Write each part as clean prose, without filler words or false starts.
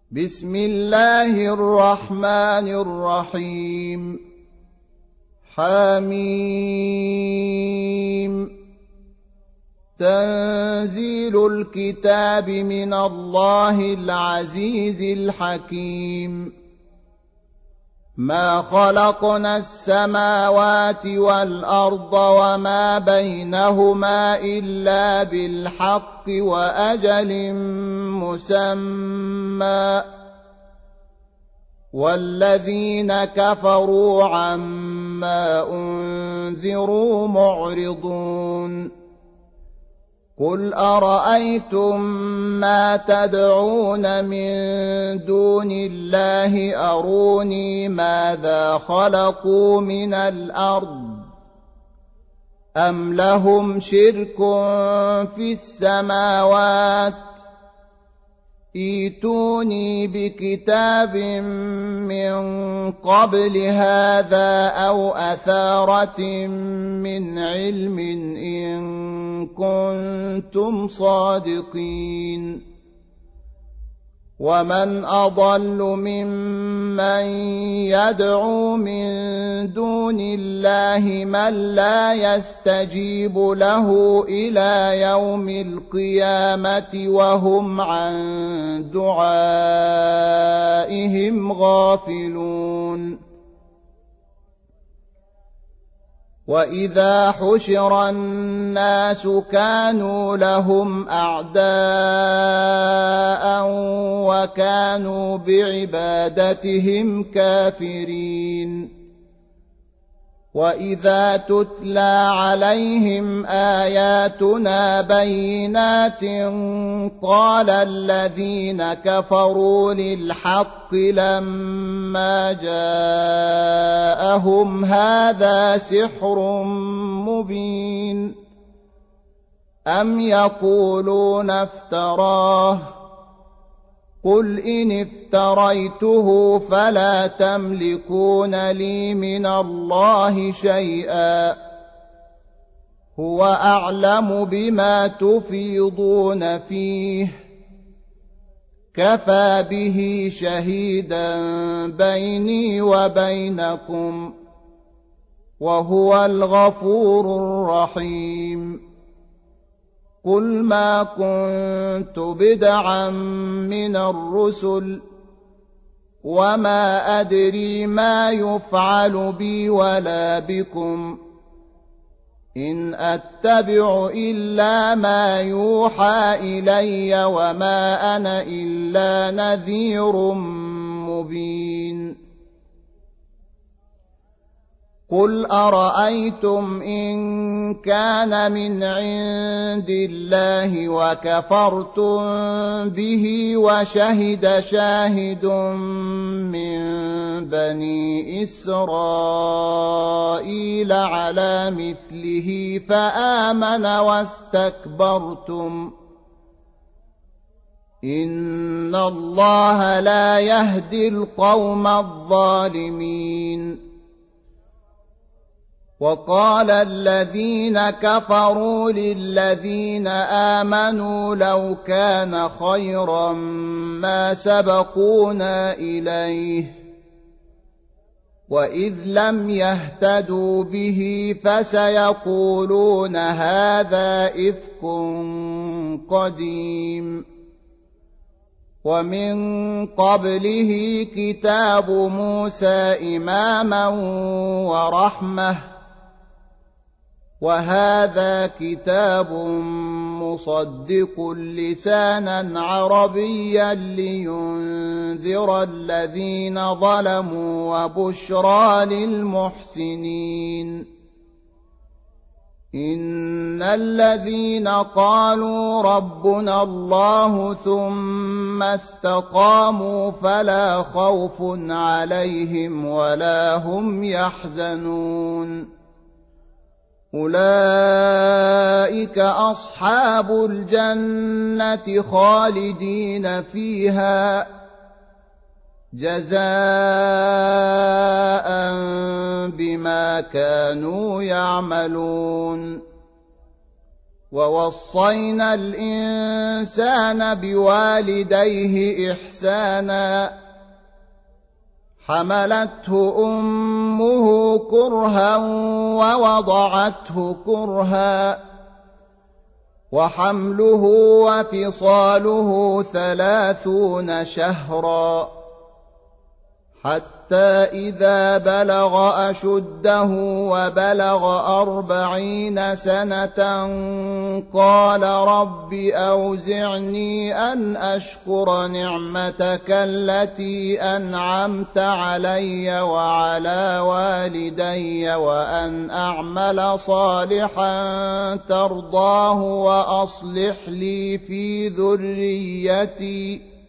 بسم الله الرحمن الرحيم حميم تنزيل الكتاب من الله العزيز الحكيم ما خلقنا السماوات والأرض وما بينهما إلا بالحق وأجل مسمى والذين كفروا عما أنذروا معرضون قل أرأيتم ما تدعون من دون الله أروني ماذا خلقوا من الأرض أم لهم شرك في السماوات ائتوني بكتاب من قبل هذا أو أثارة من علم إن كنتم صادقين ومن أضل ممن يدعو من دون الله من لا يستجيب له إلى يوم القيامة وهم عن دعائهم غافلون وإذا حشر الناس كانوا لهم أعداء وكانوا بعبادتهم كافرين وإذا تتلى عليهم آياتنا بينات قال الذين كفروا للحق لما جاءهم هذا سحر مبين أم يقولون افتراه قل إن افتريته فلا تملكون لي من الله شيئا هو أعلم بما تفيضون فيه كفى به شهيدا بيني وبينكم وهو الغفور الرحيم قل ما كنت بدعا من الرسل وما أدري ما يفعل بي ولا بكم إن أتبع إلا ما يوحى إلي وما أنا إلا نذير مبين قل أرأيتم إن كان من عند الله وكفرتم به وشهد شاهد من بني إسرائيل على مثله فآمن واستكبرتم إن الله لا يهدي القوم الظالمين وقال الذين كفروا للذين آمنوا لو كان خيرا ما سبقونا إليه وإذ لم يهتدوا به فسيقولون هذا إفك قديم ومن قبله كتاب موسى إماما ورحمة وهذا كتاب مصدق لسانا عربيا لينذر الذين ظلموا وبشرى للمحسنين إن الذين قالوا ربنا الله ثم استقاموا فلا خوف عليهم ولا هم يحزنون أولئك أصحاب الجنة خالدين فيها جزاء بما كانوا يعملون ووصينا الإنسان بوالديه إحسانا حملته أمه كرها ووضعته كرها وحمله وفصاله 30 شهرا حتى إذا بلغ أشده وبلغ 40 سنة قال رب أوزعني أن أشكر نعمتك التي أنعمت علي وعلى والدي وأن أعمل صالحا ترضاه وأصلح لي في ذريتي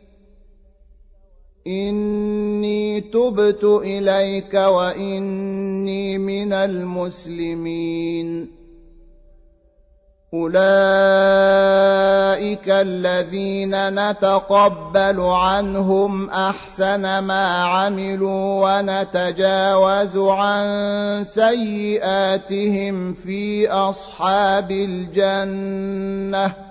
إني تبت إليك وإني من المسلمين أولئك الذين نتقبل عنهم أحسن ما عملوا ونتجاوز عن سيئاتهم في أصحاب الجنة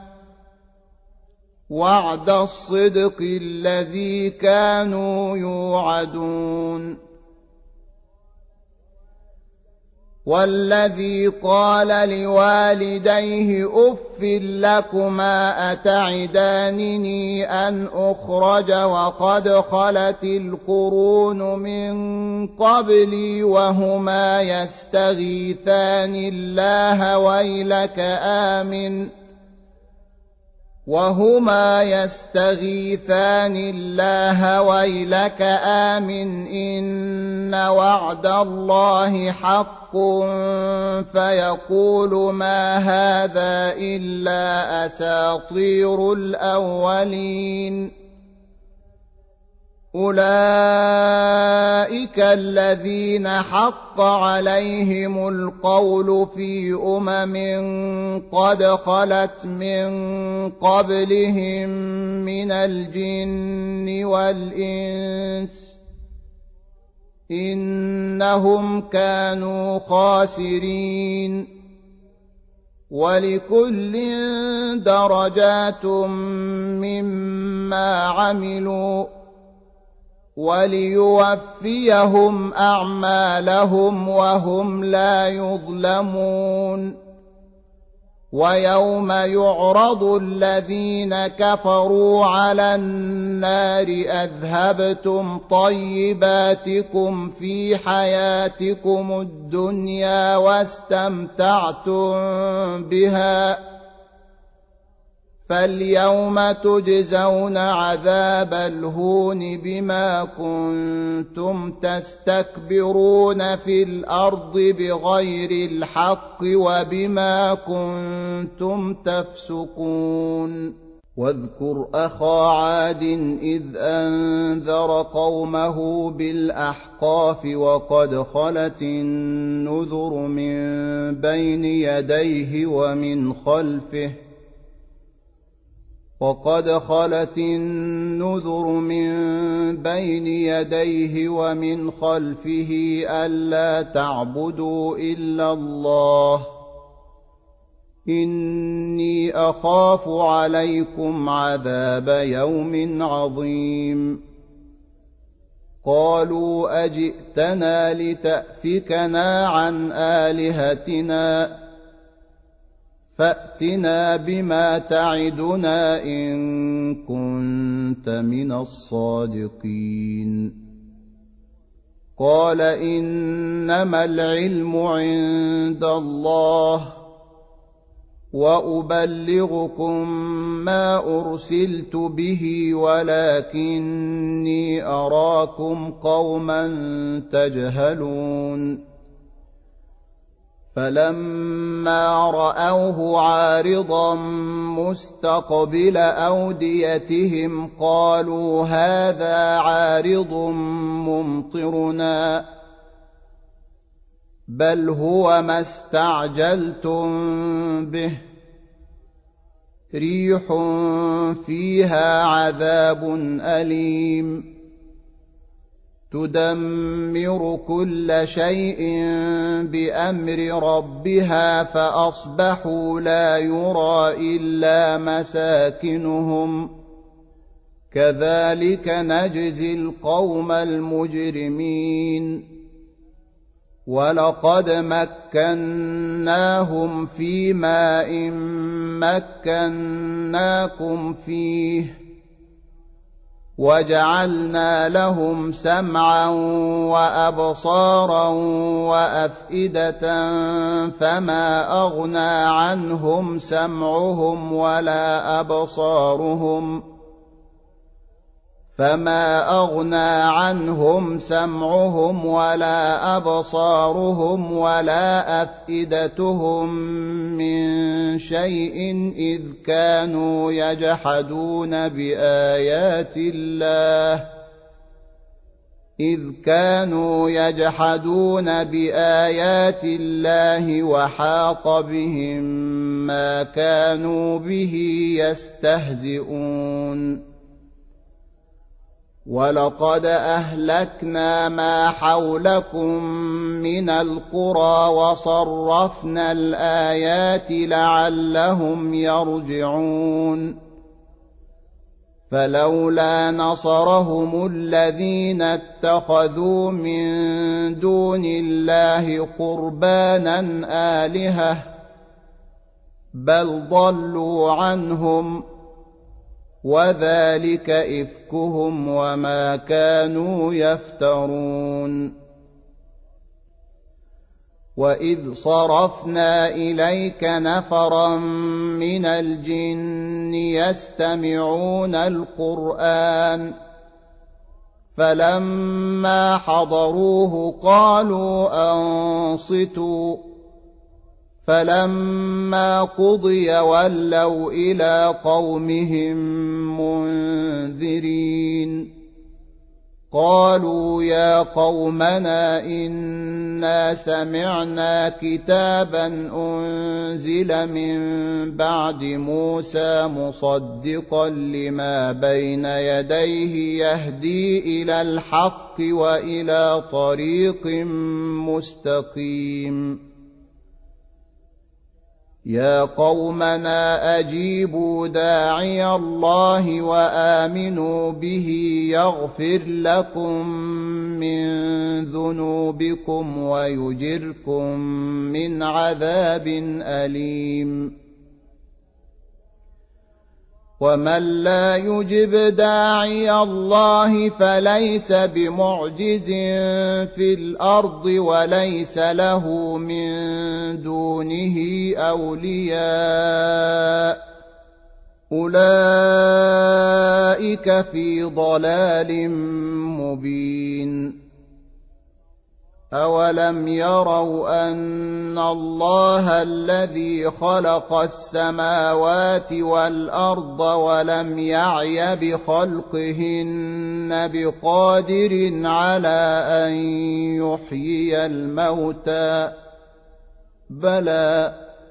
وعد الصدق الذي كانوا يوعدون والذي قال لوالديه أف لكما أتعدانني أن أخرج وقد خلت القرون من قبلي وهما يستغيثان الله ويلك آمن إن وعد الله حق فيقول ما هذا إلا أساطير الأولين أولئك الذين حق عليهم القول في قد خلت من قبلهم من الجن والإنس إنهم كانوا خاسرين ولكل درجات مما عملوا وليوفيهم أعمالهم وهم لا يظلمون ويوم يعرض الذين كفروا على النار أذهبتم طيباتكم في حياتكم الدنيا واستمتعتم بها فاليوم تجزون عذاب الهون بما كنتم تستكبرون في الأرض بغير الحق وبما كنتم تفسقون واذكر أخا عاد إذ أنذر قومه بالأحقاف وقد خلت النذر من بين يديه ومن خلفه ألا تعبدوا إلا الله إني أخاف عليكم عذاب يوم عظيم قالوا أجئتنا لتأفكنا عن آلهتنا فأتنا بما تعدنا إن كنت من الصادقين قال إنما العلم عند الله وأبلغكم ما أرسلت به ولكني أراكم قوما تجهلون فلما رأوه عارضا مستقبل أوديتهم قالوا هذا عارض ممطرنا بل هو ما استعجلتم به ريح فيها عذاب أليم تدمر كل شيء بأمر ربها فأصبحوا لا يرى إلا مساكنهم كذلك نجزي القوم المجرمين ولقد مكناهم في ماء مكناكم فيه وجعلنا لهم سمعا وأبصارا وأفئدة فما أغنى عنهم سمعهم ولا أبصارهم ولا أفئدتهم من شيء إذ كانوا يجحدون بآيات الله وحاق بهم ما كانوا به يستهزئون ولقد أهلكنا ما حولكم من القرى وصرفنا الآيات لعلهم يرجعون فلولا نصرهم الذين اتخذوا من دون الله قربانا آلهة بل ضلوا عنهم وذلك إفكهم وما كانوا يفترون وإذ صرفنا إليك نفرا من الجن يستمعون القرآن فلما حضروه قالوا أنصتوا فلما قضي ولوا إلى قومهم منذرين قالوا يا قومنا إنا سمعنا كتابا أنزل من بعد موسى مصدقا لما بين يديه يهدي إلى الحق وإلى طريق مستقيم يا قومنا أجيبوا داعي الله وآمنوا به يغفر لكم من ذنوبكم ويجركم من عذاب أليم ومن لا يجب داعي الله فليس بمعجز في الأرض وليس له من دونه أولياء أولئك في ضلال مبين أولم يروا أن الله الذي خلق السماوات والأرض ولم يعي بخلقهن بقادر على أن يحيي الموتى بلى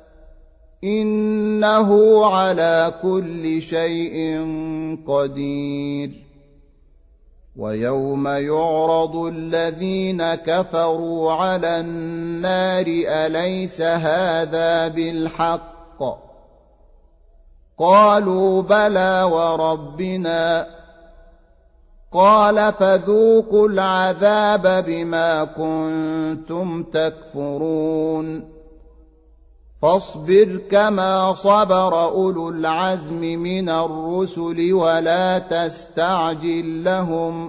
إنه على كل شيء قدير ويوم يعرض الذين كفروا على النار أليس هذا بالحق قالوا بلى وربنا قال فذوقوا العذاب بما كنتم تكفرون فاصبر كما صبر أولو العزم من الرسل ولا تستعجل لهم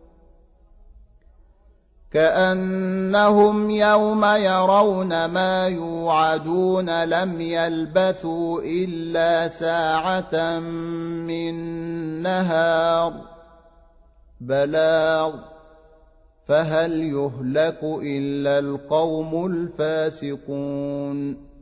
كأنهم يوم يرون ما يوعدون لم يلبثوا إلا ساعة من نهار بلاغ فهل يهلك إلا القوم الفاسقون